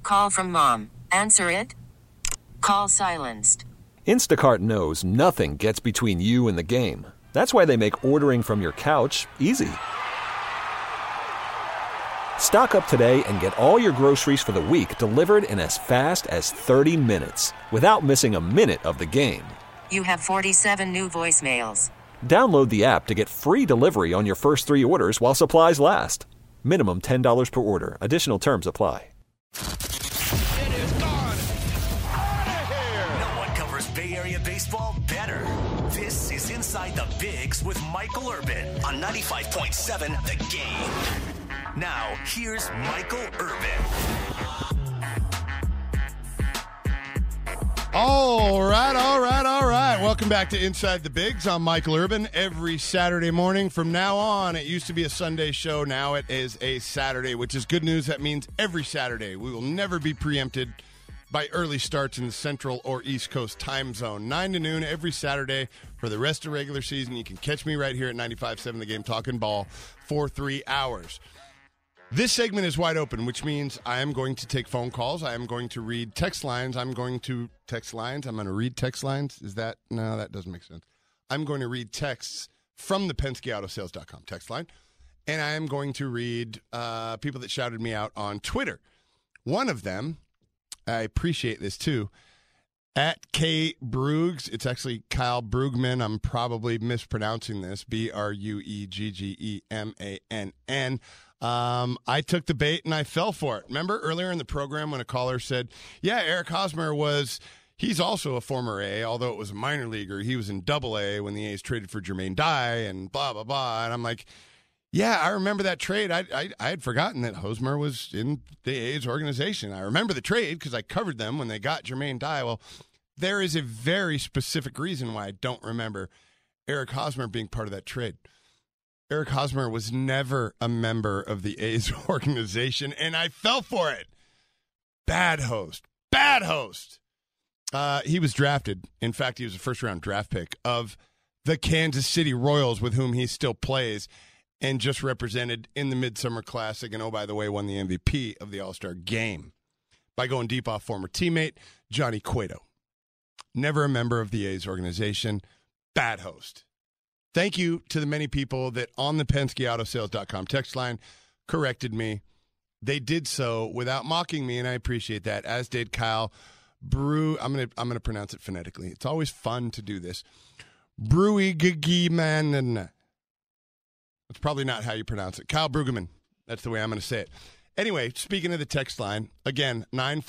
Call from mom. Answer it. Call silenced. Instacart knows nothing gets between you and the game. That's why they make ordering from your couch easy. Stock up today and get all your groceries for the week delivered in as fast as 30 minutes without missing a minute of the game. You have 47 new voicemails. Download the app to get free delivery on your first 3 orders while supplies last. Minimum $10 per order. Additional terms apply. It is gone. Out of here. No one covers Bay Area baseball better. This is Inside the Bigs with Michael Urban on 95.7 The Game. Now, here's Michael Urban. All right. Welcome back to Inside the Bigs. I'm Michael Urban. Every Saturday morning from now on, it used to be a Sunday show. Now it is a Saturday, which is good news. That means every Saturday we will never be preempted by early starts in the Central or East Coast time zone. 9 to noon every Saturday for the rest of regular season. You can catch me right here at 95.7 The Game talking ball for 3 hours. This segment is wide open, which means I am going to take phone calls. I am going to read text lines. I'm going to read text lines. No, that doesn't make sense. I'm going to read texts from the PenskeAutoSales.com text line, and I am going to read people that shouted me out on Twitter. One of them, I appreciate this too, at K Brugs. It's actually Kyle Brugman. I'm probably mispronouncing this. Brueggemann. I took the bait and I fell for it. Remember earlier in the program when a caller said, yeah, Eric Hosmer he's also a former A, although it was a minor leaguer. He was in Double A when the A's traded for Jermaine Dye and blah, blah, blah. And I'm like, yeah, I remember that trade. I had forgotten that Hosmer was in the A's organization. I remember the trade because I covered them when they got Jermaine Dye. Well, there is a very specific reason why I don't remember Eric Hosmer being part of that trade. Eric Hosmer was never a member of the A's organization, and I fell for it. Bad host. He was drafted. In fact, he was a first-round draft pick of the Kansas City Royals, with whom he still plays, and just represented in the Midsummer Classic, and, oh, by the way, won the MVP of the All-Star Game by going deep off former teammate Johnny Cueto. Never a member of the A's organization. Bad host. Thank you to the many people that on the PenskeAutoSales.com text line corrected me. They did so without mocking me, and I appreciate that, as did Kyle I'm gonna pronounce it phonetically. It's always fun to do this. Brueggemann. That's probably not how you pronounce it. Kyle Bruggemann. That's the way I'm going to say it. Anyway, speaking of the text line, again,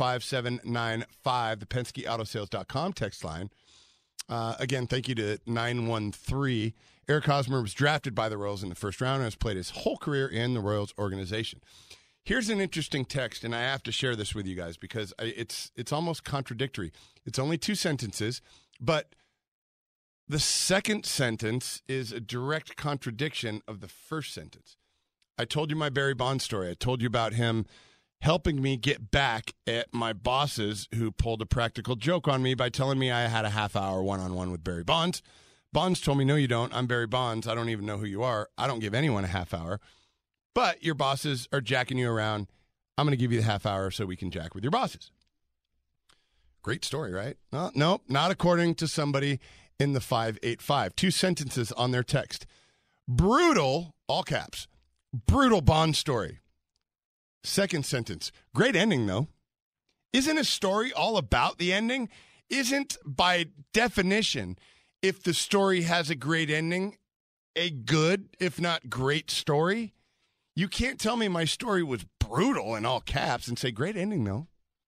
95795, the PenskeAutoSales.com text line. Again, thank you to 913. Eric Hosmer was drafted by the Royals in the first round and has played his whole career in the Royals organization. Here's an interesting text, and I have to share this with you guys because it's almost contradictory. It's only 2 sentences, but the second sentence is a direct contradiction of the first sentence. I told you my Barry Bonds story. I told you about him helping me get back at my bosses who pulled a practical joke on me by telling me I had a half-hour one-on-one with Barry Bonds. Bonds told me, no, you don't. I'm Barry Bonds. I don't even know who you are. I don't give anyone a half hour. But your bosses are jacking you around. I'm going to give you the half hour so we can jack with your bosses. Great story, right? No, not according to somebody in the 585. 2 sentences on their text. Brutal, all caps, brutal Bond story. Second sentence. Great ending, though. Isn't a story all about the ending? Isn't, by definition, if the story has a great ending, a good, if not great story? You can't tell me my story was brutal in all caps and say, great ending, though.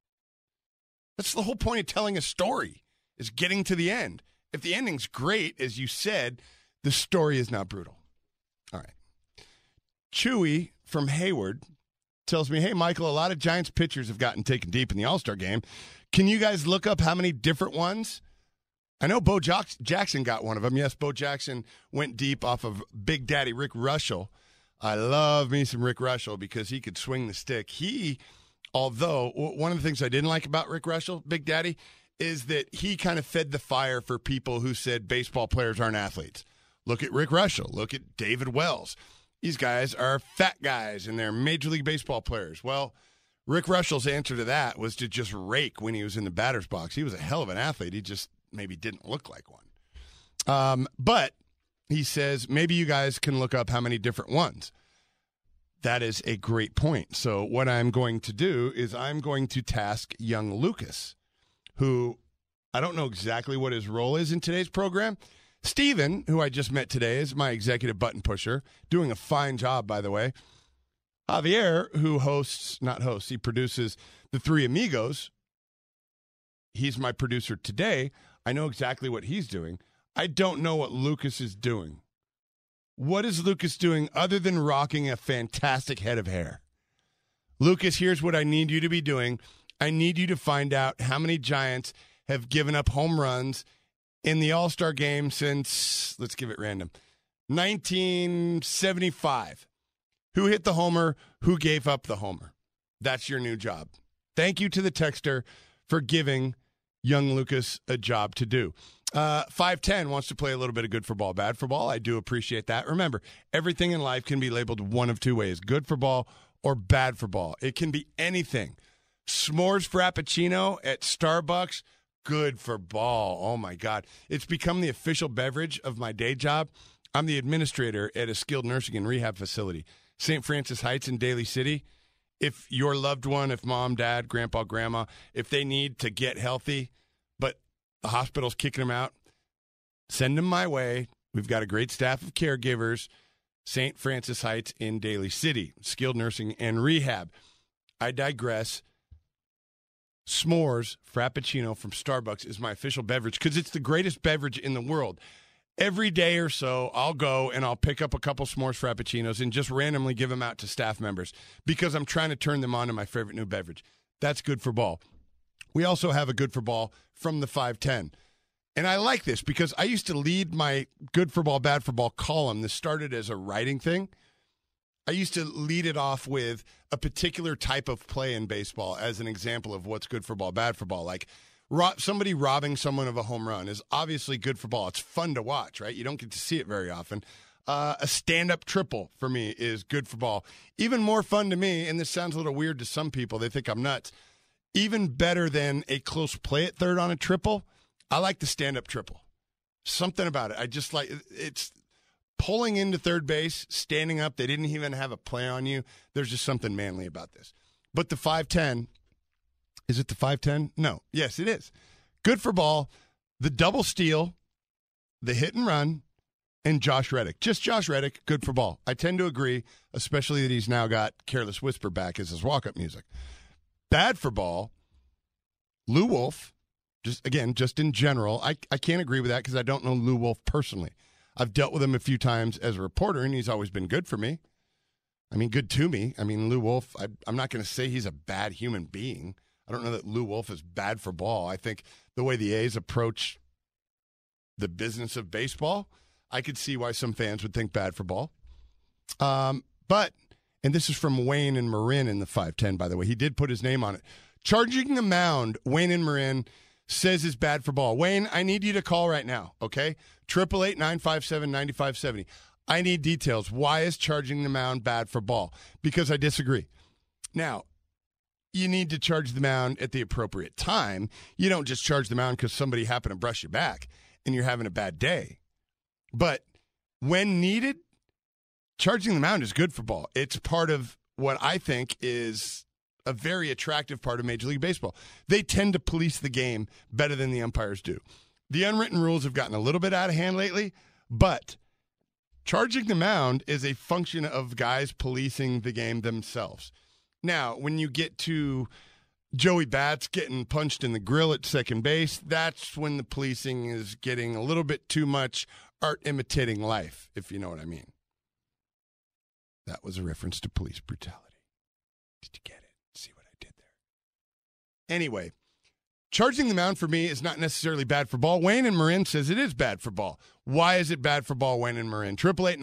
That's the whole point of telling a story, is getting to the end. If the ending's great, as you said, the story is not brutal. All right. Chewy from Hayward tells me, hey, Michael, a lot of Giants pitchers have gotten taken deep in the All-Star game. Can you guys look up how many different ones? I know Bo Jackson got one of them. Yes, Bo Jackson went deep off of Big Daddy Rick Russell. I love me some Rick Russell because he could swing the stick. Although one of the things I didn't like about Rick Russell, Big Daddy, is that he kind of fed the fire for people who said baseball players aren't athletes. Look at Rick Russell. Look at David Wells. These guys are fat guys, and they're Major League Baseball players. Well, Rick Russell's answer to that was to just rake when he was in the batter's box. He was a hell of an athlete. He just maybe didn't look like one. But he says maybe you guys can look up how many different ones. That is a great point. So what I'm going to do is I'm going to task young Lucas, who I don't know exactly what his role is in today's program. Steven, who I just met today, is my executive button pusher, doing a fine job, by the way. Javier, who he produces The Three Amigos. He's my producer today. I know exactly what he's doing. I don't know what Lucas is doing. What is Lucas doing other than rocking a fantastic head of hair? Lucas, here's what I need you to be doing. I need you to find out how many Giants have given up home runs in the All-Star game since, let's give it random, 1975. Who hit the homer? Who gave up the homer? That's your new job. Thank you to the texter for giving young Lucas a job to do. 510 wants to play a little bit of good for ball, bad for ball. I do appreciate that. Remember, everything in life can be labeled one of two ways, good for ball or bad for ball. It can be anything. S'mores Frappuccino at Starbucks, good for ball. Oh, my God. It's become the official beverage of my day job. I'm the administrator at a skilled nursing and rehab facility, St. Francis Heights in Daly City. If your loved one, if mom, dad, grandpa, grandma, if they need to get healthy, but the hospital's kicking them out, send them my way. We've got a great staff of caregivers, St. Francis Heights in Daly City, skilled nursing and rehab. I digress. S'mores Frappuccino from Starbucks is my official beverage because it's the greatest beverage in the world. Every day or so, I'll go and I'll pick up a couple S'mores Frappuccinos and just randomly give them out to staff members because I'm trying to turn them on to my favorite new beverage. That's good for ball. We also have a good for ball from the 510. And I like this because I used to lead my good for ball, bad for ball column. This started as a writing thing. I used to lead it off with a particular type of play in baseball as an example of what's good for ball, bad for ball. Like somebody robbing someone of a home run is obviously good for ball. It's fun to watch, right? You don't get to see it very often. A stand-up triple for me is good for ball. Even more fun to me, and this sounds a little weird to some people. They think I'm nuts. Even better than a close play at third on a triple, I like the stand-up triple. Something about it. I just like it's pulling into third base, standing up. They didn't even have a play on you. There's just something manly about this. But the 510, is it the 510? No. Yes, it is. Good for ball, the double steal, the hit and run, and Josh Reddick. Just Josh Reddick, good for ball. I tend to agree, especially that he's now got Careless Whisper back as his walk-up music. Bad for ball, Lou Wolf, just in general. I can't agree with that because I don't know Lou Wolf personally. I've dealt with him a few times as a reporter, and he's always been good for me. I mean, good to me. I mean, Lou Wolf, I'm not going to say he's a bad human being. I don't know that Lou Wolf is bad for ball. I think the way the A's approach the business of baseball, I could see why some fans would think bad for ball. But, and this is from Wayne and Marin in the 510, by the way. He did put his name on it. Charging the mound, Wayne and Marin says is bad for ball. Wayne, I need you to call right now, okay? 888-957-9570. I need details. Why is charging the mound bad for ball? Because I disagree. Now, you need to charge the mound at the appropriate time. You don't just charge the mound because somebody happened to brush you back and you're having a bad day. But when needed, charging the mound is good for ball. It's part of what I think is a very attractive part of Major League Baseball. They tend to police the game better than the umpires do. The unwritten rules have gotten a little bit out of hand lately, but charging the mound is a function of guys policing the game themselves. Now, when you get to Joey Bats getting punched in the grill at second base, that's when the policing is getting a little bit too much art imitating life, if you know what I mean. That was a reference to police brutality. Did you get it? See what I did there? Anyway, charging the mound for me is not necessarily bad for ball. Wayne and Marin says it is bad for ball. Why is it bad for ball, Wayne and Marin?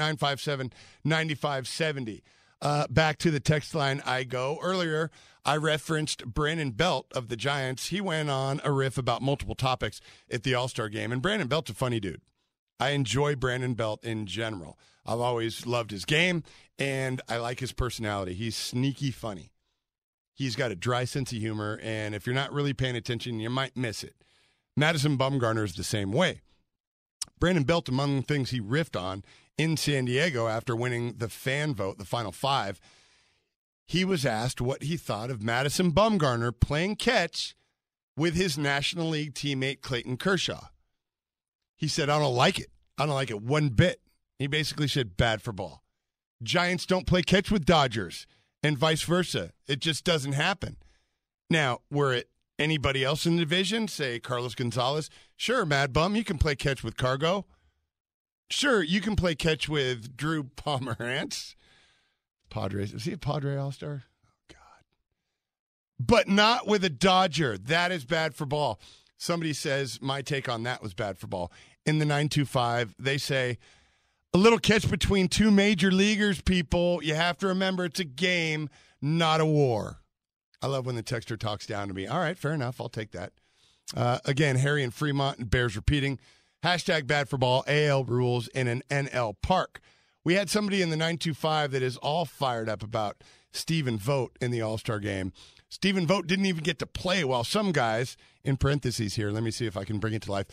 888-957-9570. Back to the text line I go. Earlier, I referenced Brandon Belt of the Giants. He went on a riff about multiple topics at the All-Star game, and Brandon Belt's a funny dude. I enjoy Brandon Belt in general. I've always loved his game, and I like his personality. He's sneaky funny. He's got a dry sense of humor, and if you're not really paying attention, you might miss it. Madison Bumgarner is the same way. Brandon Belt, among the things he riffed on in San Diego after winning the fan vote, the Final Five, he was asked what he thought of Madison Bumgarner playing catch with his National League teammate Clayton Kershaw. He said, I don't like it. I don't like it one bit. He basically said, bad for ball. Giants don't play catch with Dodgers and vice versa. It just doesn't happen. Now, were it anybody else in the division, say Carlos Gonzalez, sure, Mad Bum, you can play catch with Cargo. Sure, you can play catch with Drew Pomerantz. Padres. Is he a Padre All-Star? Oh, God. But not with a Dodger. That is bad for ball. Somebody says my take on that was bad for ball. In the 925, they say, a little catch between two major leaguers, people. You have to remember it's a game, not a war. I love when the texter talks down to me. All right, fair enough. I'll take that. Again, Harry and Fremont and Bears repeating. Hashtag bad for ball, AL rules in an NL park. We had somebody in the 925 that is all fired up about Stephen Vogt in the All-Star game. Stephen Vogt didn't even get to play, while some guys, in parentheses here, let me see if I can bring it to life,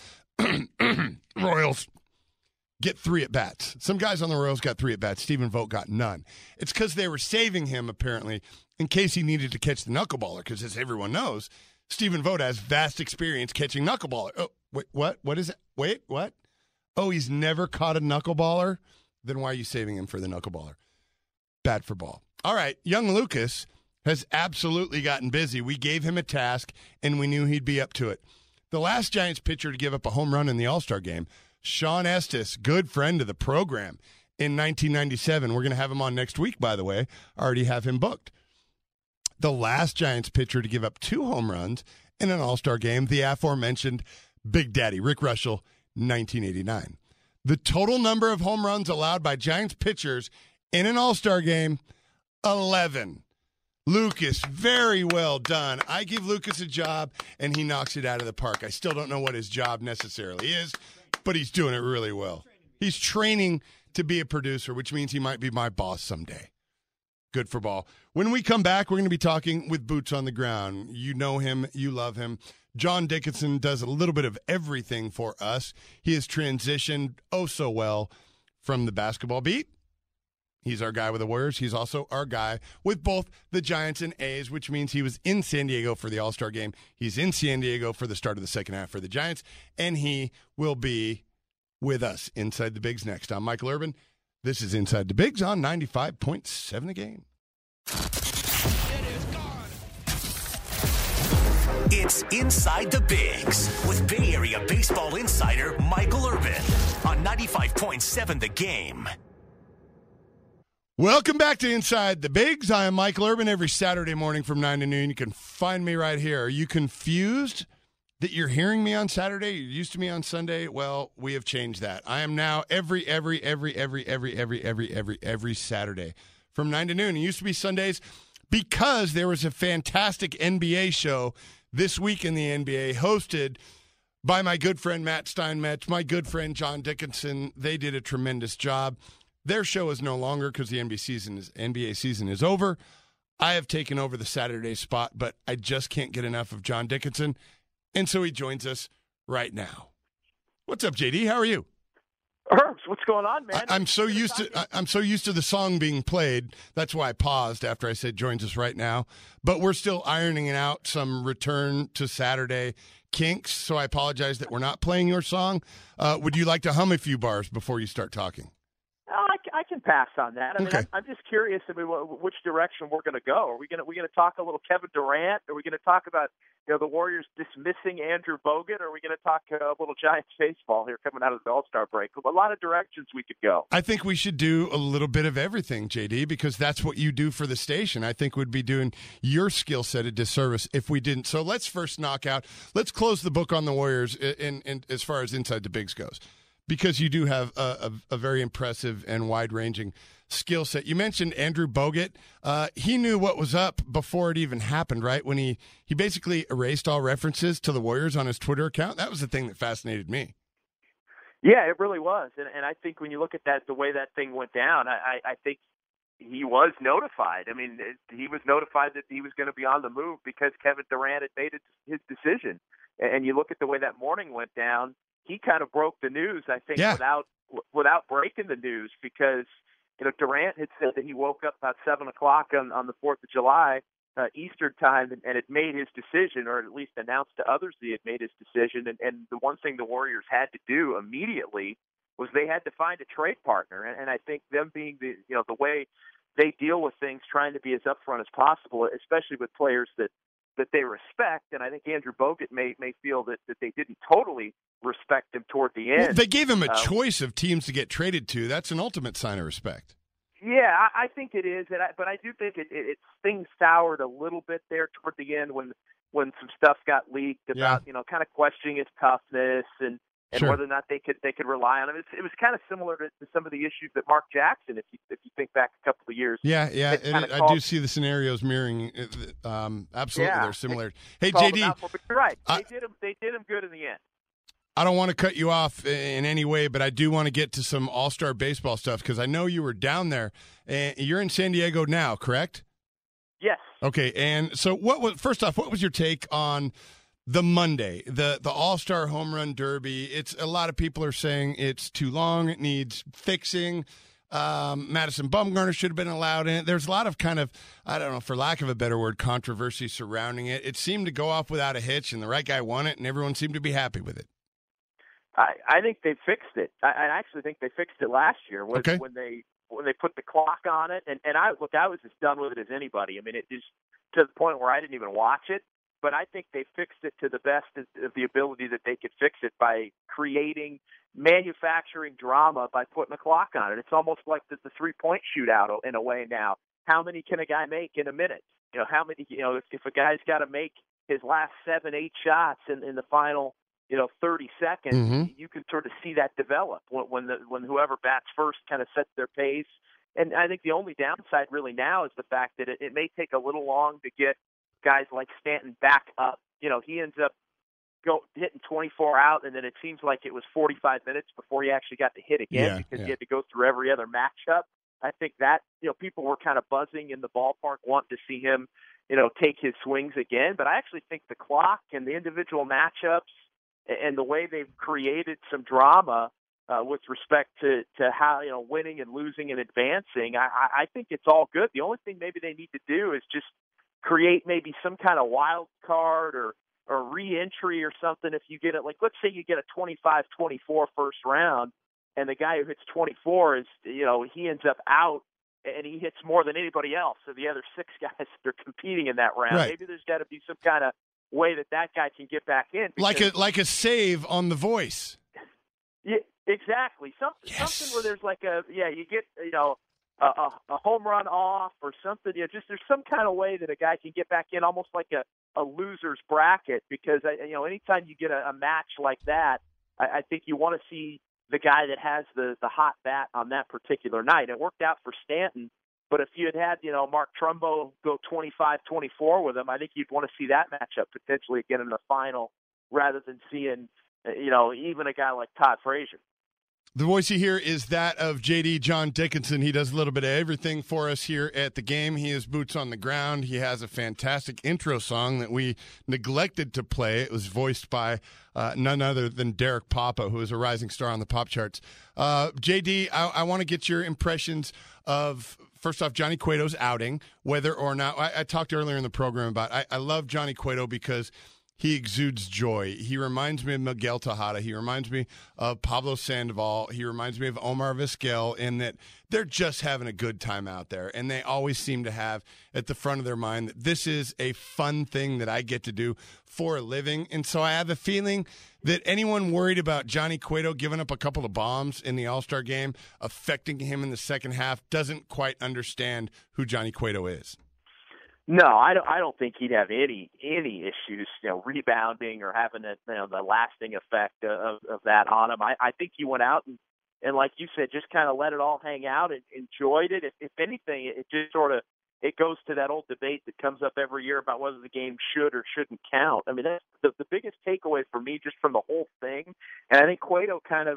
Royals get 3 at-bats. Some guys on the Royals got 3 at-bats. Stephen Vogt got none. It's because they were saving him, apparently, in case he needed to catch the knuckleballer, because as everyone knows, Stephen Vogt has vast experience catching knuckleballer. Oh, wait, what? What is it? Wait, what? Oh, he's never caught a knuckleballer? Then why are you saving him for the knuckleballer? Bad for ball. All right, young Lucas has absolutely gotten busy. We gave him a task, and we knew he'd be up to it. The last Giants pitcher to give up a home run in the All-Star game, Sean Estes, good friend of the program, in 1997. We're going to have him on next week, by the way. I already have him booked. The last Giants pitcher to give up 2 home runs in an All-Star game, the aforementioned Big Daddy, Rick Russell, 1989. The total number of home runs allowed by Giants pitchers in an All-Star game, 11. Lucas, very well done. I give Lucas a job, and he knocks it out of the park. I still don't know what his job necessarily is, but he's doing it really well. He's training to be a producer, which means he might be my boss someday. Good for ball. When we come back, we're going to be talking with Boots on the Ground. You know him. You love him. John Dickinson does a little bit of everything for us. He has transitioned oh so well from the basketball beat. He's our guy with the Warriors. He's also our guy with both the Giants and A's, which means he was in San Diego for the All-Star game. He's in San Diego for the start of the second half for the Giants, and he will be with us Inside the Bigs next. I'm Michael Urban. This is Inside the Bigs on 95.7 The Game. It's Inside the Bigs with Bay Area baseball insider Michael Urban on 95.7 The Game. Welcome back to Inside the Bigs. I am Michael Urban. Every Saturday morning from 9 to noon, you can find me right here. Are you confused that you're hearing me on Saturday? You're used to me on Sunday? Well, we have changed that. I am now every Saturday from 9 to noon. It used to be Sundays because there was a fantastic NBA show this week in the NBA hosted by my good friend Matt Steinmetz, my good friend John Dickinson. They did a tremendous job. Their show is no longer because the NBA season is over. I have taken over the Saturday spot, but I just can't get enough of John Dickinson, and so he joins us right now. What's up, JD? How are you? Herbs, what's going on, man? I'm so used to the song being played. That's why I paused after I said joins us right now. But we're still ironing out some return to Saturday kinks, so I apologize that we're not playing your song. Would you like to hum a few bars before you start talking? I can pass on that. I mean, Okay. I'm just curious. I mean, which direction we're going to go? Are we going to talk a little Kevin Durant? Are we going to talk about the Warriors dismissing Andrew Bogut? Or are we going to talk a little Giants baseball here coming out of the All-Star break? A lot of directions we could go. I think we should do a little bit of everything, JD, because that's what you do for the station. I think we'd be doing your skill set a disservice if we didn't. So let's first let's close the book on the Warriors in as far as Inside the Bigs goes, because you do have a very impressive and wide-ranging skill set. You mentioned Andrew Bogut. He knew what was up before it even happened, right? When he basically erased all references to the Warriors on his Twitter account. That was the thing that fascinated me. Yeah, it really was. And I think when you look at that, the way that thing went down, I think he was notified. I mean, he was notified that he was going to be on the move because Kevin Durant had made his decision. And you look at the way that morning went down, he kind of broke the news, I think, without breaking the news, because Durant had said that he woke up about 7 o'clock on the 4th of July Eastern time and had made his decision, or at least announced to others that he had made his decision. And the one thing the Warriors had to do immediately was they had to find a trade partner. And I think them being the way they deal with things, trying to be as upfront as possible, especially with players that they respect. And I think Andrew Bogut may feel that they didn't totally respect him toward the end. Well, they gave him a choice of teams to get traded to. That's an ultimate sign of respect. Yeah, I think it is, but I do think it things soured a little bit there toward the end when some stuff got leaked about kind of questioning his toughness and Sure. whether or not they could rely on him. It was kind of similar to some of the issues that Mark Jackson, if you think back a couple of years. Yeah, I do see the scenarios mirroring. Absolutely, they're similar. Hey, JD, but you're right. They did him good in the end. I don't want to cut you off in any way, but I do want to get to some All-Star baseball stuff because I know you were down there. And you're in San Diego now, correct? Yes. Okay, and so first off, what was your take on the Monday, the All-Star Home Run Derby? It's a lot of people are saying it's too long, it needs fixing. Madison Bumgarner should have been allowed in. There's a lot of kind of, I don't know, for lack of a better word, controversy surrounding it. It seemed to go off without a hitch, and the right guy won it, and everyone seemed to be happy with it. I think they fixed it. I actually think they fixed it last year when they put the clock on it. And I was as done with it as anybody. I mean, it is to the point where I didn't even watch it. But I think they fixed it to the best of the ability that they could fix it by manufacturing drama by putting a clock on it. It's almost like the 3-point shootout in a way now. How many can a guy make in a minute? How many? If a guy's got to make his last 7-8 shots in the final 30 seconds, you can sort of see that develop when whoever bats first kind of sets their pace. And I think the only downside really now is the fact that it may take a little long to get guys like Stanton back up. He ends up hitting 24 out, and then it seems like it was 45 minutes before he actually got to hit again because he had to go through every other matchup. I think that, people were kind of buzzing in the ballpark wanting to see him, take his swings again. But I actually think the clock and the individual matchups and the way they've created some drama with respect to how, winning and losing and advancing, I think it's all good. The only thing maybe they need to do is just create maybe some kind of wild card or re-entry or something. If you get it, like, let's say you get a 25-24 first round, and the guy who hits 24 is, he ends up out and he hits more than anybody else. So the other 6 guys that are competing in that round, right. Maybe there's got to be some kind of way that guy can get back in. Like a save on The Voice. Yeah, exactly. Something where there's like you get, a home run off or something. Just there's some kind of way that a guy can get back in, almost like a loser's bracket. Because anytime you get a match like that, I think you want to see the guy that has the hot bat on that particular night. It worked out for Stanton, but if you had Mark Trumbo go 25-24 with him, I think you'd want to see that matchup potentially again in the final, rather than seeing even a guy like Todd Frazier. The voice you hear is that of JD John Dickinson. He does a little bit of everything for us here at the game. He is boots on the ground. He has a fantastic intro song that we neglected to play. It was voiced by none other than Derek Papa, who is a rising star on the pop charts. JD, I want to get your impressions of, first off, Johnny Cueto's outing, whether or not – I talked earlier in the program about I love Johnny Cueto because – he exudes joy. He reminds me of Miguel Tejada. He reminds me of Pablo Sandoval. He reminds me of Omar Vizquel, in that they're just having a good time out there. And they always seem to have at the front of their mind that this is a fun thing that I get to do for a living. And so I have a feeling that anyone worried about Johnny Cueto giving up a couple of bombs in the All-Star game, affecting him in the second half, doesn't quite understand who Johnny Cueto is. No, I don't think he'd have any issues, rebounding or having the lasting effect of that on him. I think he went out and like you said, just kind of let it all hang out and enjoyed it. If anything, it just sort of goes to that old debate that comes up every year about whether the game should or shouldn't count. I mean, that's the biggest takeaway for me just from the whole thing. And I think Cueto kind of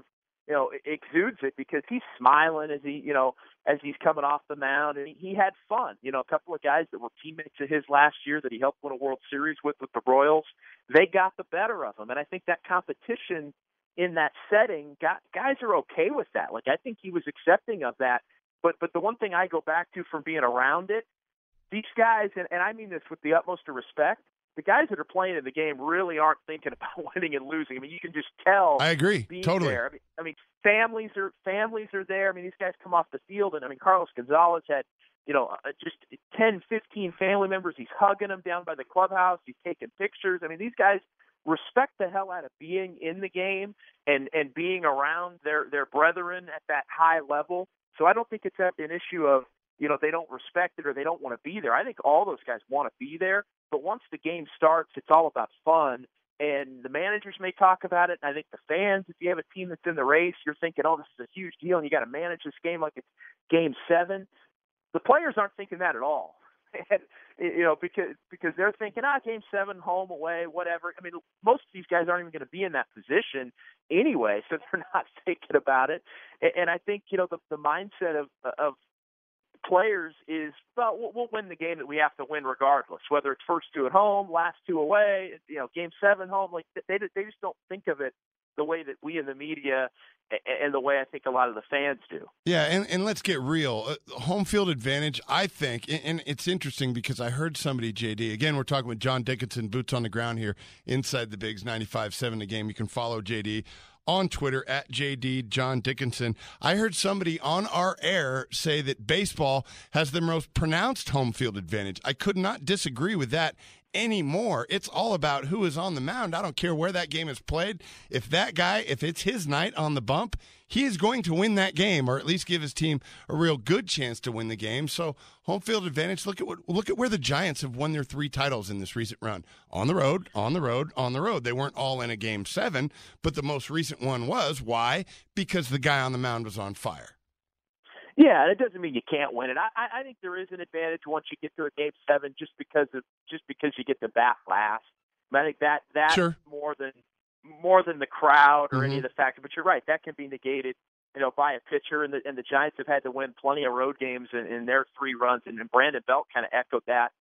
exudes it because he's smiling as he's coming off the mound, and he had fun. A couple of guys that were teammates of his last year that he helped win a World Series with the Royals, they got the better of him. And I think that competition in that setting, guys are okay with that. Like, I think he was accepting of that. But the one thing I go back to from being around it, these guys, and I mean this with the utmost of respect, the guys that are playing in the game really aren't thinking about winning and losing. I mean, you can just tell. I agree. Totally. There. I mean, families are there. I mean, these guys come off the field, and I mean, Carlos Gonzalez had, just 10, 15 family members. He's hugging them down by the clubhouse. He's taking pictures. I mean, these guys respect the hell out of being in the game and being around their brethren at that high level. So I don't think it's an issue of, they don't respect it or they don't want to be there. I think all those guys want to be there. But once the game starts, it's all about fun. And the managers may talk about it. And I think the fans, if you have a team that's in the race, you're thinking, oh, this is a huge deal, and you got to manage this game like it's Game 7. The players aren't thinking that at all. And, because they're thinking, Game 7, home, away, whatever. I mean, most of these guys aren't even going to be in that position anyway, so they're not thinking about it. And I think, the mindset of players is, well, we'll win the game that we have to win regardless, whether it's first 2 at home, last 2 away, Game 7 home. Like, they just don't think of it the way that we in the media and the way I think a lot of the fans do. Yeah, and let's get real. Home field advantage, I think, and it's interesting because I heard somebody, JD, again, we're talking with John Dickinson, boots on the ground here, inside the Bigs 95.7 The Game. You can follow JD on Twitter at JD John Dickinson. I heard somebody on our air say that baseball has the most pronounced home field advantage. I could not disagree with that anymore. It's all about who is on the mound. I don't care where that game is played. If it's his night on the bump, he is going to win that game, or at least give his team a real good chance to win the game. So home field advantage. Look at where the Giants have won their 3 titles in this recent run. On the road, on the road, on the road. They weren't all in a Game 7, but the most recent one was. Why? Because the guy on the mound was on fire. Yeah, and it doesn't mean you can't win it. I think there is an advantage once you get to a Game 7 just because you get to bat last. I think that's sure. more than the crowd or any of the factors. But you're right, that can be negated, by a pitcher. And the Giants have had to win plenty of road games in their 3 runs. And Brandon Belt kind of echoed that.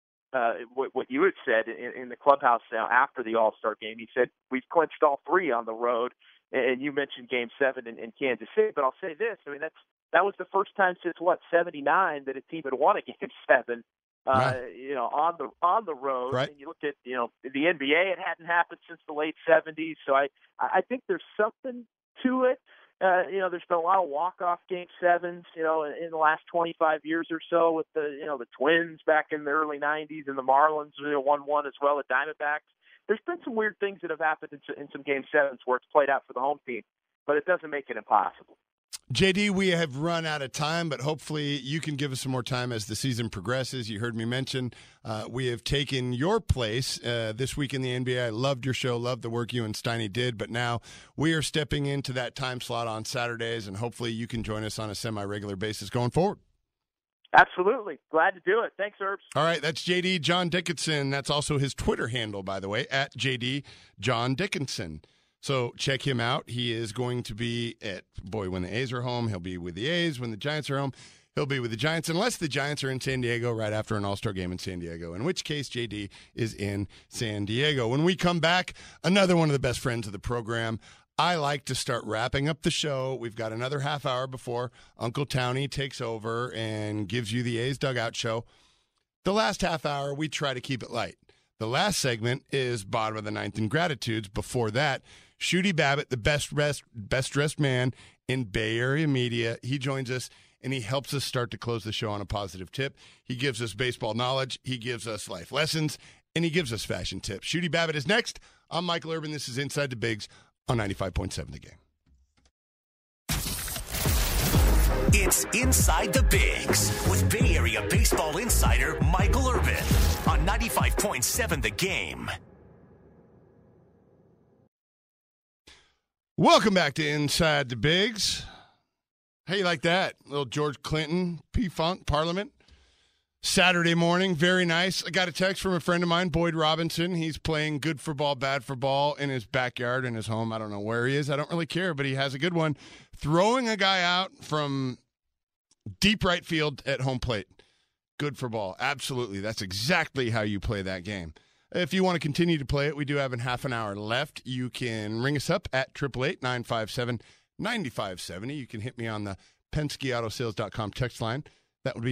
What you had said in the clubhouse now after the All-Star game. He said we've clinched all 3 on the road. And you mentioned Game 7 in Kansas City. But I'll say this: I mean, that was the first time since 79 that a team had won a Game 7, on the road. Right. And you look at the NBA, it hadn't happened since the late 70s. So I think there's something to it. There's been a lot of walk-off Game 7s, in the last 25 years or so with the Twins back in the early 90s and the Marlins 1-1 as well, the Diamondbacks. There's been some weird things that have happened in some Game 7s where it's played out for the home team, but it doesn't make it impossible. JD, we have run out of time, but hopefully you can give us some more time as the season progresses. You heard me mention we have taken your place this week in the NBA. I loved your show, loved the work you and Steiny did, but now we are stepping into that time slot on Saturdays, and hopefully you can join us on a semi-regular basis going forward. Absolutely. Glad to do it. Thanks, Herbs. All right, that's JD John Dickinson. That's also his Twitter handle, by the way, at JD John Dickinson. So check him out. He is going to be when the A's are home, he'll be with the A's. When the Giants are home, he'll be with the Giants, unless the Giants are in San Diego right after an All-Star game in San Diego, in which case JD is in San Diego. When we come back, another one of the best friends of the program. I like to start wrapping up the show. We've got another half hour before Uncle Townie takes over and gives you the A's Dugout Show. The last half hour, we try to keep it light. The last segment is Bottom of the Ninth and Gratitudes. Before that, Shooty Babbitt, the best dressed man in Bay Area media. He joins us, and he helps us start to close the show on a positive tip. He gives us baseball knowledge. He gives us life lessons, and he gives us fashion tips. Shooty Babbitt is next. I'm Michael Urban. This is Inside the Bigs on 95.7 The Game. It's Inside the Bigs with Bay Area baseball insider Michael Urban on 95.7 The Game. Welcome back to Inside the Bigs. How you like that? Little George Clinton, P-Funk, Parliament. Saturday morning, very nice. I got a text from a friend of mine, Boyd Robinson. He's playing good for ball, bad for ball in his backyard, in his home. I don't know where he is. I don't really care, but he has a good one. Throwing a guy out from deep right field at home plate. Good for ball. Absolutely. That's exactly how you play that game. If you want to continue to play it, we do have a half an hour left. You can ring us up at 888-957-9570. You can hit me on the PenskeAutoSales.com text line. That would be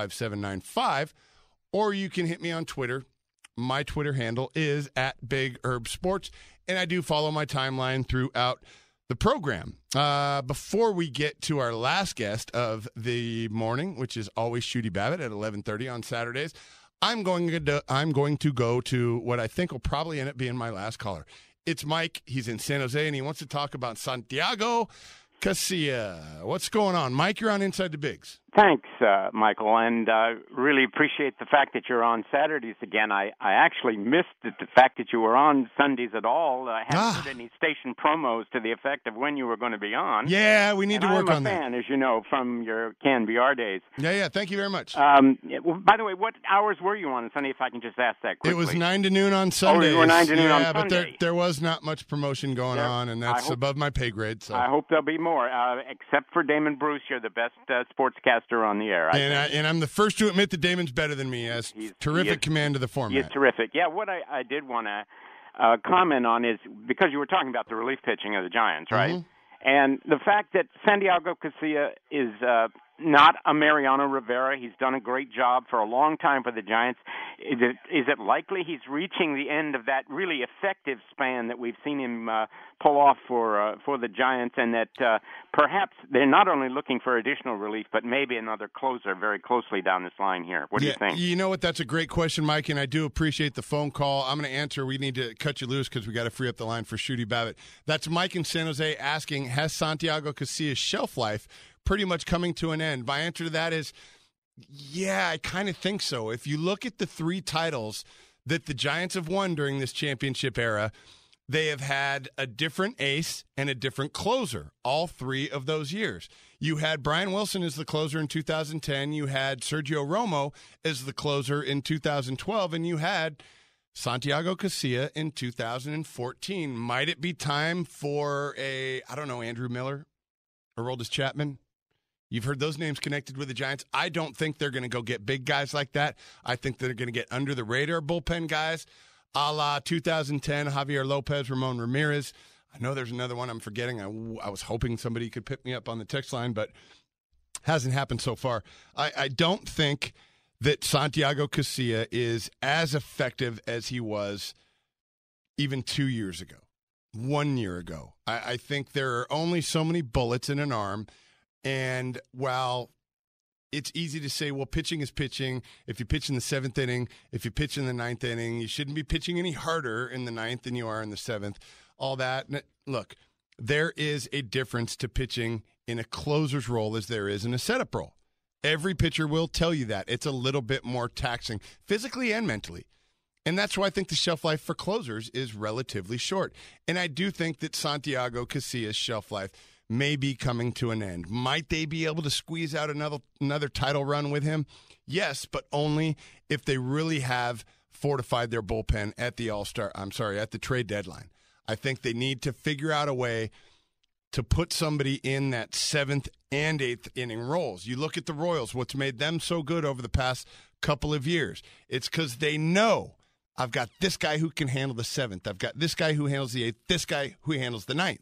95795. Or you can hit me on Twitter. My Twitter handle is at Big Herb Sports, and I do follow my timeline throughout the program. Before we get to our last guest of the morning, which is always Shooty Babbitt at 11:30 on Saturdays, I'm going to go to what I think will probably end up being my last caller. It's Mike. He's in San Jose, and he wants to talk about Santiago Casilla. What's going on? Mike, you're on Inside the Bigs. Thanks, Michael, and really appreciate the fact that you're on Saturdays again. I actually missed the fact that you were on Sundays at all. I haven't heard any station promos to the effect of when you were going to be on. Yeah, we need to work on that. I'm a fan, as you know, from your CanBR days. Yeah, thank you very much. By the way, what hours were you on Sunday, if I can just ask that quickly? It was 9 to noon on Sundays. Oh, you were 9 to noon on Sunday. Yeah, but there was not much promotion going on, and that's above my pay grade. So. I hope there'll be more. Except for Damon Bruce, you're the best sportscaster on the air. And I'm the first to admit that Damon's better than me. He has terrific command of the format. He's terrific. Yeah, what I did want to comment on is, because you were talking about the relief pitching of the Giants, right? Mm-hmm. And the fact that Santiago Casilla is not a Mariano Rivera. He's done a great job for a long time for the Giants. Is it likely he's reaching the end of that really effective span that we've seen him pull off for the Giants, and that perhaps they're not only looking for additional relief, but maybe another closer very closely down this line here? What do you think? You know what? That's a great question, Mike, and I do appreciate the phone call. I'm going to answer. We need to cut you loose because we got to free up the line for Shooty Babbitt. That's Mike in San Jose asking, has Santiago Casilla's shelf life pretty much coming to an end? My answer to that is, yeah, I kind of think so. If you look at the 3 titles that the Giants have won during this championship era, they have had a different ace and a different closer all 3 of those years. You had Brian Wilson as the closer in 2010. You had Sergio Romo as the closer in 2012. And you had Santiago Casilla in 2014. Might it be time for Andrew Miller, Aroldis Chapman? You've heard those names connected with the Giants. I don't think they're going to go get big guys like that. I think they're going to get under-the-radar bullpen guys, a la 2010, Javier Lopez, Ramon Ramirez. I know there's another one I'm forgetting. I was hoping somebody could pick me up on the text line, but hasn't happened so far. I don't think that Santiago Casilla is as effective as he was even 2 years ago, 1 year ago. I think there are only so many bullets in an arm. And while it's easy to say, well, pitching is pitching. If you pitch in the 7th inning, if you pitch in the 9th inning, you shouldn't be pitching any harder in the 9th than you are in the 7th. All that. Look, there is a difference to pitching in a closer's role as there is in a setup role. Every pitcher will tell you that. It's a little bit more taxing, physically and mentally. And that's why I think the shelf life for closers is relatively short. And I do think that Santiago Casilla's shelf life may be coming to an end. Might they be able to squeeze out another title run with him? Yes, but only if they really have fortified their bullpen at the trade deadline. I think they need to figure out a way to put somebody in that 7th and 8th inning roles. You look at the Royals, what's made them so good over the past couple of years. It's because they know, I've got this guy who can handle the 7th. I've got this guy who handles the 8th, this guy who handles the 9th.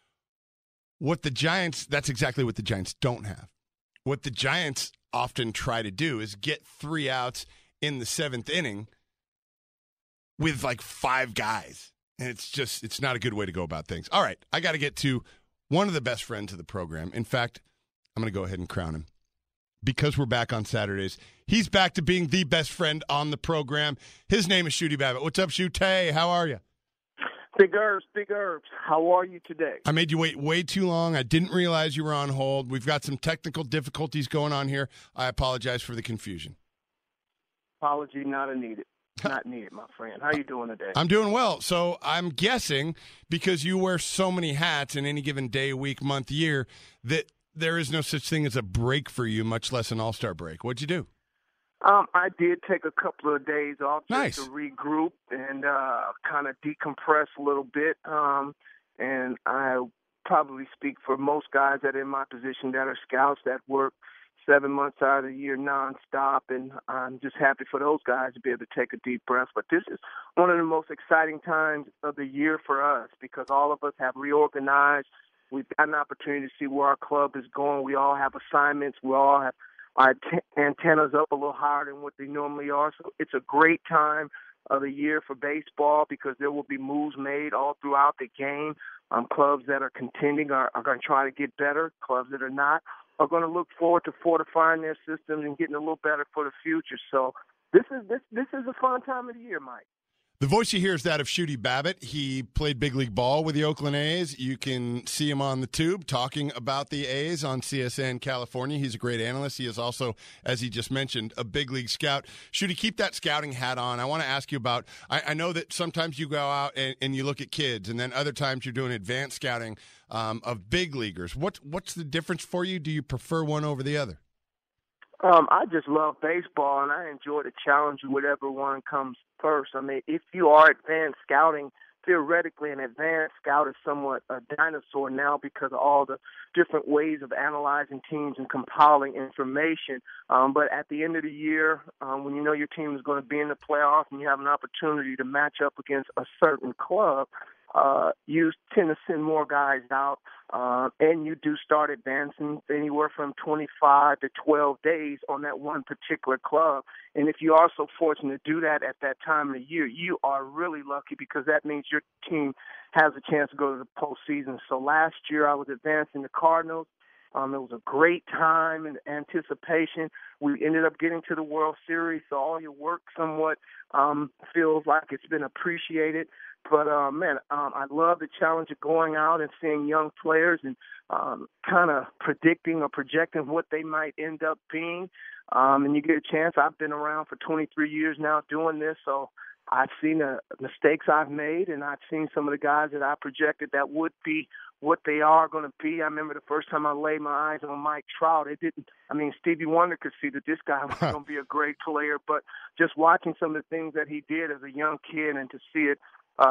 That's exactly what the Giants don't have. What the Giants often try to do is get 3 outs in the 7th inning with like 5 guys. And it's not a good way to go about things. All right, I got to get to one of the best friends of the program. In fact, I'm going to go ahead and crown him. Because we're back on Saturdays, he's back to being the best friend on the program. His name is Shooty Babbitt. What's up, Shoot? Hey, how are you? Big Herbs. How are you today? I made you wait way too long. I didn't realize you were on hold. We've got some technical difficulties going on here. I apologize for the confusion. Apology not needed. Not needed, my friend. How are you doing today? I'm doing well. So I'm guessing, because you wear so many hats in any given day, week, month, year, that there is no such thing as a break for you, much less an all-star break. What'd you do? I did take a couple of days off just to regroup and kind of decompress a little bit. And I probably speak for most guys that are in my position that are scouts that work 7 months out of the year nonstop, and I'm just happy for those guys to be able to take a deep breath. But this is one of the most exciting times of the year for us because all of us have reorganized. We've got an opportunity to see where our club is going. We all have assignments. We all have our antennas up a little higher than what they normally are. So it's a great time of the year for baseball because there will be moves made all throughout the game. Clubs that are contending are going to try to get better. Clubs that are not are going to look forward to fortifying their systems and getting a little better for the future. So this is a fun time of the year, Mike. The voice you hear is that of Shooty Babbitt. He played big league ball with the Oakland A's. You can see him on the tube talking about the A's on CSN California. He's a great analyst. He is also, as he just mentioned, a big league scout. Shooty, keep that scouting hat on. I want to ask you about, I know that sometimes you go out and you look at kids, and then other times you're doing advanced scouting of big leaguers. What's the difference for you? Do you prefer one over the other? I just love baseball, and I enjoy the challenge of whatever one comes first. I mean, if you are advanced scouting, theoretically an advanced scout is somewhat a dinosaur now because of all the different ways of analyzing teams and compiling information. But at the end of the year, when you know your team is going to be in the playoffs and you have an opportunity to match up against a certain club, you tend to send more guys out, and you do start advancing anywhere from 25 to 12 days on that one particular club. And if you are so fortunate to do that at that time of the year, you are really lucky because that means your team has a chance to go to the postseason. So last year I was advancing the Cardinals. It was a great time and anticipation. We ended up getting to the World Series, so all your work somewhat feels like it's been appreciated. But, I love the challenge of going out and seeing young players and kind of predicting or projecting what they might end up being. And you get a chance. I've been around for 23 years now doing this, so I've seen the mistakes I've made, and I've seen some of the guys that I projected that would be what they are going to be. I remember the first time I laid my eyes on Mike Trout. Stevie Wonder could see that this guy was going to be a great player, but just watching some of the things that he did as a young kid and to see it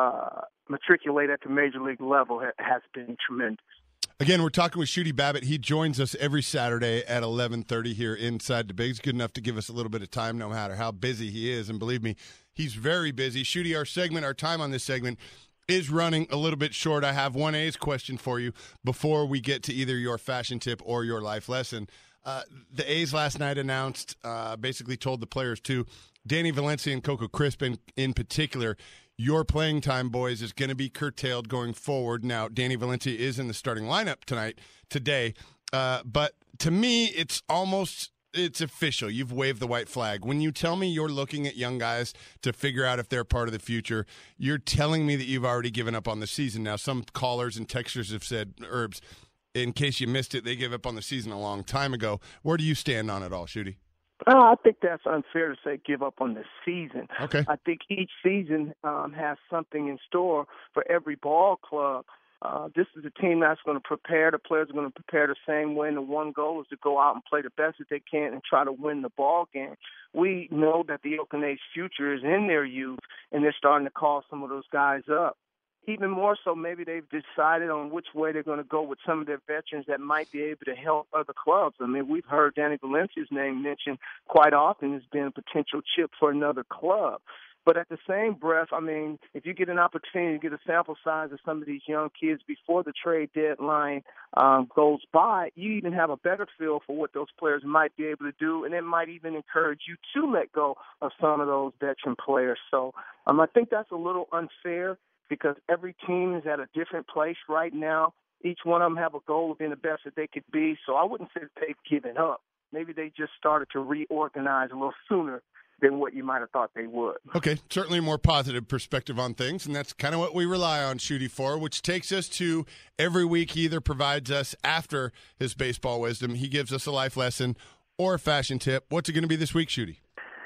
matriculate at the major league level has been tremendous. Again, we're talking with Shooty Babbitt. He joins us every Saturday at 11:30 here inside the Bigs. Good enough to give us a little bit of time no matter how busy he is. And believe me, he's very busy. Shooty, our time on this segment is running a little bit short. I have one A's question for you before we get to either your fashion tip or your life lesson. The A's last night announced, basically told the players to, Danny Valencia and Coco Crisp in particular, your playing time, boys, is going to be curtailed going forward. Now, Danny Valencia is in the starting lineup today. But to me, it's official. You've waved the white flag. When you tell me you're looking at young guys to figure out if they're part of the future, you're telling me that you've already given up on the season. Now, some callers and texters have said, Herbs, in case you missed it, they gave up on the season a long time ago. Where do you stand on it all, Shooty? I think that's unfair to say give up on the season. Okay. I think each season has something in store for every ball club. This is a team that's going to prepare. The players are going to prepare the same way. And the one goal is to go out and play the best that they can and try to win the ball game. We know that the Oakland A's future is in their youth, and they're starting to call some of those guys up. Even more so, maybe they've decided on which way they're going to go with some of their veterans that might be able to help other clubs. I mean, we've heard Danny Valencia's name mentioned quite often as being a potential chip for another club. But at the same breath, I mean, if you get an opportunity to get a sample size of some of these young kids before the trade deadline goes by, you even have a better feel for what those players might be able to do, and it might even encourage you to let go of some of those veteran players. So I think that's a little unfair, because every team is at a different place right now. Each one of them have a goal of being the best that they could be. So I wouldn't say that they've given up. Maybe they just started to reorganize a little sooner than what you might have thought they would. Okay, certainly a more positive perspective on things, and that's kind of what we rely on Shooty for, which takes us to every week he either provides us, after his baseball wisdom, he gives us a life lesson or a fashion tip. What's it going to be this week, Shooty?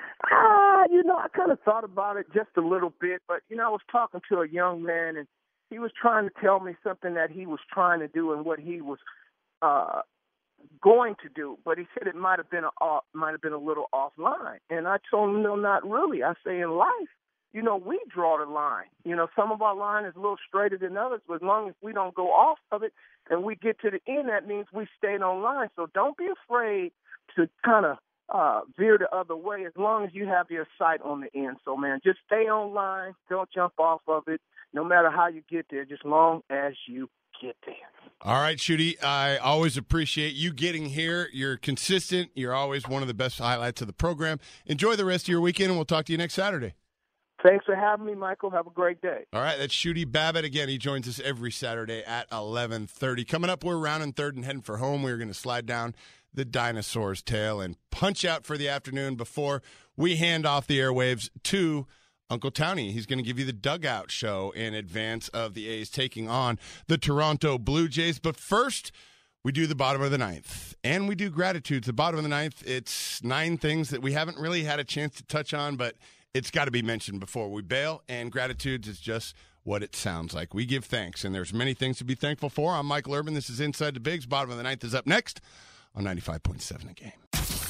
I kind of thought about it just a little bit, but, I was talking to a young man, and he was trying to tell me something that he was trying to do and what he was going to do. But he said it might have been a little offline. And I told him, no, not really. I say in life, we draw the line. Some of our line is a little straighter than others, but as long as we don't go off of it and we get to the end, that means we stayed on line. So don't be afraid to kind of veer the other way as long as you have your sight on the end. So, man, just stay on line. Don't jump off of it, no matter how you get there, just long as you get there. All right, Shooty, I always appreciate you getting here. You're consistent. You're always one of the best highlights of the program. Enjoy the rest of your weekend, and we'll talk to you next Saturday. Thanks for having me, Michael. Have a great day. All right, that's Shooty Babbitt. Again, he joins us every Saturday at 11:30. Coming up, we're rounding third and heading for home. We're going to slide down the dinosaur's tail and punch out for the afternoon before we hand off the airwaves to Uncle Townie. He's going to give you the dugout show in advance of the A's taking on the Toronto Blue Jays. But first, we do the bottom of the ninth, and we do gratitudes. The bottom of the ninth, it's 9 things that we haven't really had a chance to touch on, but it's got to be mentioned before we bail, and gratitudes is just what it sounds like. We give thanks, and there's many things to be thankful for. I'm Michael Urban. This is Inside the Bigs. Bottom of the ninth is up next on 95.7 The Game.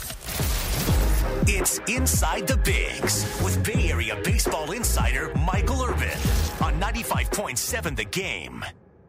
It's Inside the Bigs with Bay Area baseball insider Michael Urban on 95.7 The Game.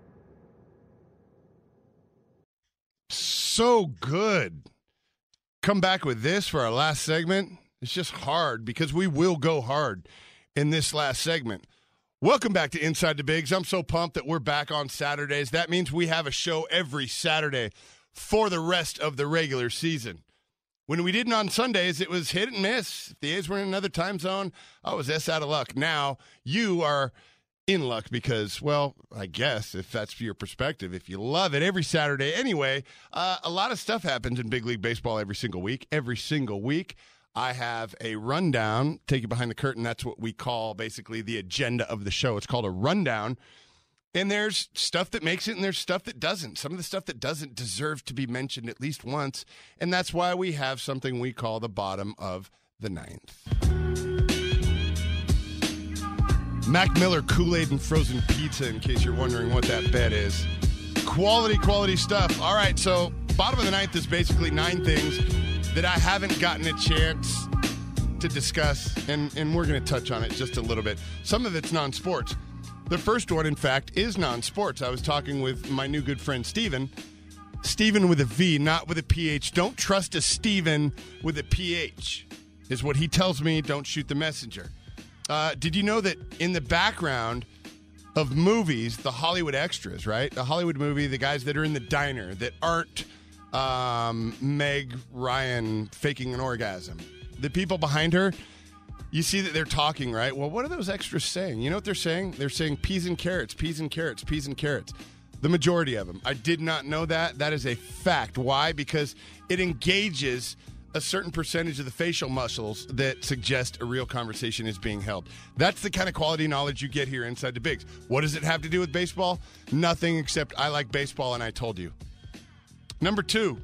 So good. Come back with this for our last segment. It's just hard because we will go hard in this last segment. Welcome back to Inside the Bigs. I'm so pumped that we're back on Saturdays. That means we have a show every Saturday for the rest of the regular season. When we didn't on Sundays, it was hit and miss. If the A's were in another time zone, I was out of luck. Now you are in luck because, well, I guess if that's your perspective, if you love it every Saturday. Anyway, a lot of stuff happens in Big League Baseball every single week. Every single week, I have a rundown, take you behind the curtain. That's what we call basically the agenda of the show. It's called a rundown. And there's stuff that makes it and there's stuff that doesn't. Some of the stuff that doesn't deserve to be mentioned at least once. And that's why we have something we call the bottom of the ninth. Mac Miller Kool-Aid and frozen pizza, in case you're wondering what that bet is. Quality stuff. All right, so bottom of the ninth is basically 9 things that I haven't gotten a chance to discuss, and we're going to touch on it just a little bit. Some of it's non-sports. The first one, in fact, is non-sports. I was talking with my new good friend, Steven. Steven with a V, not with a PH. Don't trust a Steven with a PH, is what he tells me. Don't shoot the messenger. Did you know that in the background of movies, the Hollywood extras, right? The Hollywood movie, the guys that are in the diner that aren't Meg Ryan faking an orgasm. The people behind her, you see that they're talking, right? Well, what are those extras saying? You know what they're saying? They're saying peas and carrots, peas and carrots, peas and carrots. The majority of them. I did not know that. That is a fact. Why? Because it engages a certain percentage of the facial muscles that suggest a real conversation is being held. That's the kind of quality knowledge you get here inside the Bigs. What does it have to do with baseball? Nothing, except I like baseball and I told you. Number 2,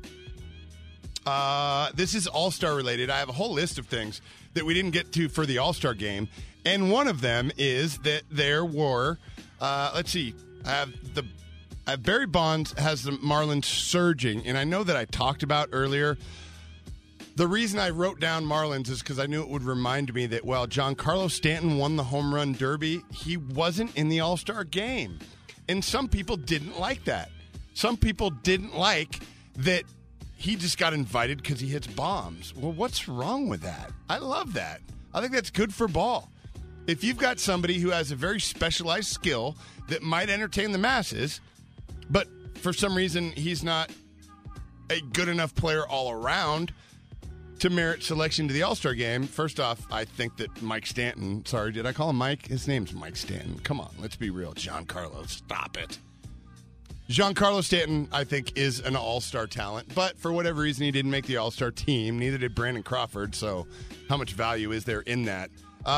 this is All-Star related. I have a whole list of things that we didn't get to for the All-Star game, and one of them is that there were, let's see, I have Barry Bonds has the Marlins surging, and I know that I talked about earlier. The reason I wrote down Marlins is because I knew it would remind me that, well, Giancarlo Stanton won the home run derby. He wasn't in the All-Star game, and some people didn't like that. Some people didn't like that he just got invited because he hits bombs. Well, what's wrong with that? I love that. I think that's good for ball. If you've got somebody who has a very specialized skill that might entertain the masses, but for some reason he's not a good enough player all around to merit selection to the All-Star game, first off, I think that Mike Stanton, sorry, did I call him Mike? His name's Mike Stanton. Come on, let's be real. Giancarlo, stop it. Giancarlo Stanton, I think, is an all-star talent, but for whatever reason, he didn't make the all-star team. Neither did Brandon Crawford, so how much value is there in that?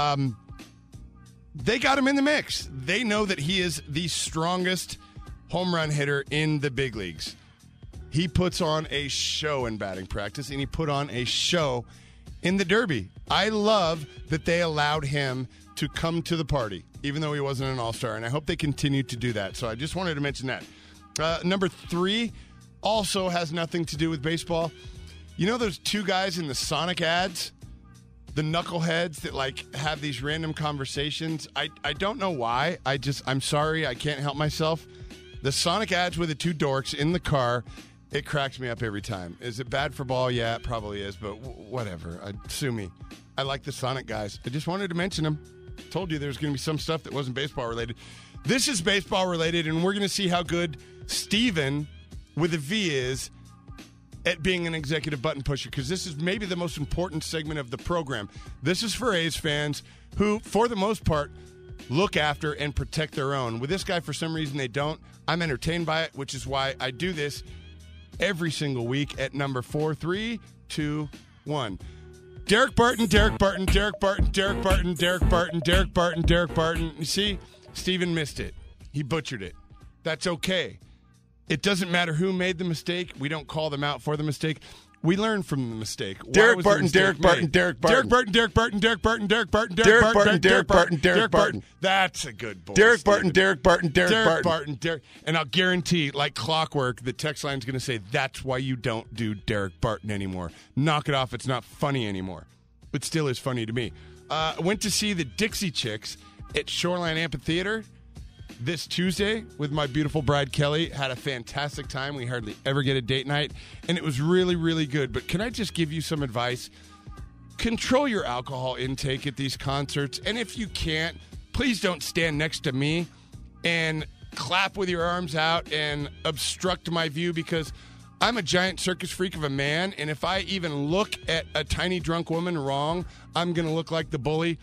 They got him in the mix. They know that he is the strongest home run hitter in the big leagues. He puts on a show in batting practice, and he put on a show in the Derby. I love that they allowed him to come to the party, even though he wasn't an all-star, and I hope they continue to do that. So I just wanted to mention that. Number 3, also has nothing to do with baseball. You know those two guys in the Sonic ads? The knuckleheads that like have these random conversations. I don't know why. I'm sorry. I can't help myself. The Sonic ads with the two dorks in the car, it cracks me up every time. Is it bad for ball? Yeah, it probably is, but whatever. Sue me. I like the Sonic guys. I just wanted to mention them. Told you there's going to be some stuff that wasn't baseball related. This is baseball related, and we're going to see how good Steven with a V is at being an executive button pusher, because this is maybe the most important segment of the program. This is for A's fans who, for the most part, look after and protect their own. With this guy, for some reason, they don't. I'm entertained by it, which is why I do this every single week at number 4, 3, 2, 1. Derek Barton, Derek Barton, Derek Barton, Derek Barton, Derek Barton, Derek Barton, Derek Barton. You see, Steven missed it. He butchered it. That's okay. It doesn't matter who made the mistake. We don't call them out for the mistake. We learn from the mistake. Derek Barton, Derek Barton, Derek Barton. Derek Barton, Derek Barton, Derek Barton, Derek Barton, Derek Barton, Derek Barton, Derek Barton. That's a good boy. Derek Barton, Derek Barton, Derek Barton. Derek. And I'll guarantee, like clockwork, the text line's going to say, that's why you don't do Derek Barton anymore. Knock it off. It's not funny anymore. It still is funny to me. Went to see the Dixie Chicks at Shoreline Amphitheater this Tuesday with my beautiful bride, Kelly. Had a fantastic time. We hardly ever get a date night, and it was really, really good. But can I just give you some advice? Control your alcohol intake at these concerts, and if you can't, please don't stand next to me and clap with your arms out and obstruct my view, because I'm a giant circus freak of a man, and if I even look at a tiny drunk woman wrong, I'm going to look like the bully.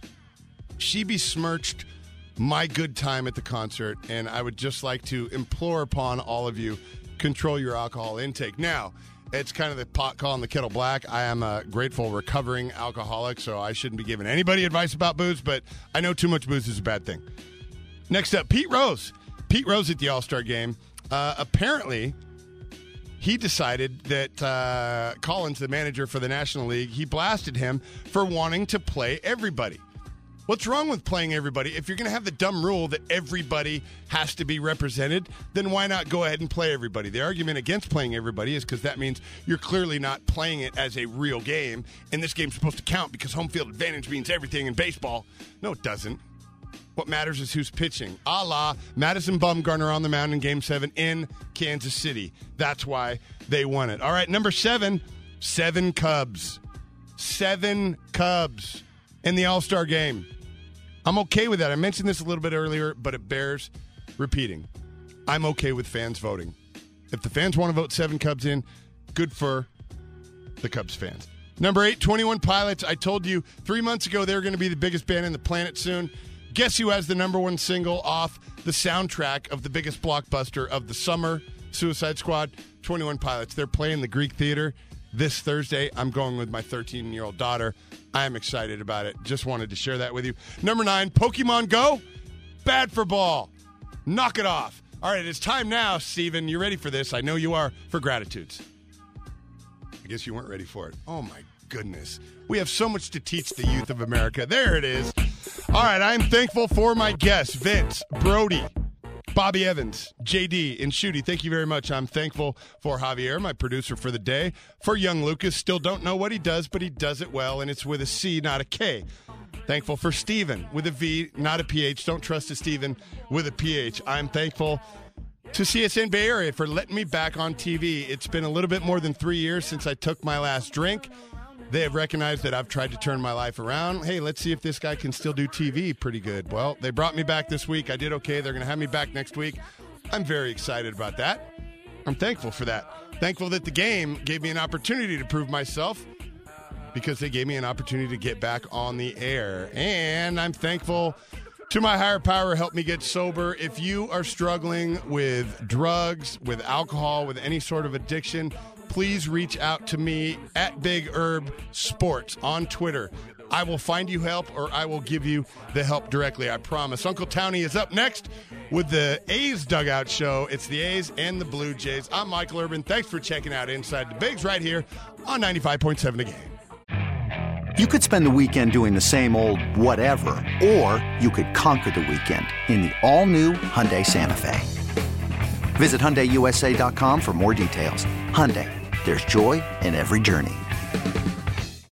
She besmirched my good time at the concert, and I would just like to implore upon all of you, control your alcohol intake. Now, it's kind of the pot calling the kettle black. I am a grateful recovering alcoholic, so I shouldn't be giving anybody advice about booze, but I know too much booze is a bad thing. Next up, Pete Rose. Pete Rose at the All-Star game. Apparently, he decided that Collins, the manager for the National League, he blasted him for wanting to play everybody. What's wrong with playing everybody? If you're going to have the dumb rule that everybody has to be represented, then why not go ahead and play everybody? The argument against playing everybody is because that means you're clearly not playing it as a real game, and this game's supposed to count because home field advantage means everything in baseball. No, it doesn't. What matters is who's pitching. A la Madison Bumgarner on the mound in Game 7 in Kansas City. That's why they won it. All right, number 7, 7 Cubs. 7 Cubs in the All-Star game. I'm okay with that. I mentioned this a little bit earlier, but it bears repeating. I'm okay with fans voting. If the fans want to vote 7 Cubs in, good for the Cubs fans. Number 8, 21 Pilots. I told you 3 months ago they were going to be the biggest band in the planet soon. Guess who has the number 1 single off the soundtrack of the biggest blockbuster of the summer, Suicide Squad? 21 Pilots. They're playing the Greek Theater this Thursday. I'm going with my 13-year-old daughter. I am excited about it. Just wanted to share that with you. Number 9, Pokemon Go. Bad for ball. Knock it off. All right, it's time now, Steven. You ready for this? I know you are, for Gratitudes. I guess you weren't ready for it. Oh, my goodness. We have so much to teach the youth of America. There it is. All right, I'm thankful for my guests, Vince, Brody, Bobby Evans, JD, and Shooty. Thank you very much. I'm thankful for Javier, my producer for the day, for young Lucas. Still don't know what he does, but he does it well, and it's with a C, not a K. Thankful for Steven with a V, not a PH. Don't trust a Steven with a PH. I'm thankful to CSN Bay Area for letting me back on TV. It's been a little bit more than 3 years since I took my last drink. They have recognized that I've tried to turn my life around. Hey, let's see if this guy can still do TV pretty good. Well, they brought me back this week. I did okay. They're going to have me back next week. I'm very excited about that. I'm thankful for that. Thankful that the game gave me an opportunity to prove myself because they gave me an opportunity to get back on the air. And I'm thankful to my higher power who helped me get sober. If you are struggling with drugs, with alcohol, with any sort of addiction, please reach out to me at Big Herb Sports on Twitter. I will find you help, or I will give you the help directly, I promise. Uncle Townie is up next with the A's Dugout Show. It's the A's and the Blue Jays. I'm Michael Urban. Thanks for checking out Inside the Bigs right here on 95.7 The Game. You could spend the weekend doing the same old whatever, or you could conquer the weekend in the all-new Hyundai Santa Fe. Visit HyundaiUSA.com for more details. Hyundai, there's joy in every journey.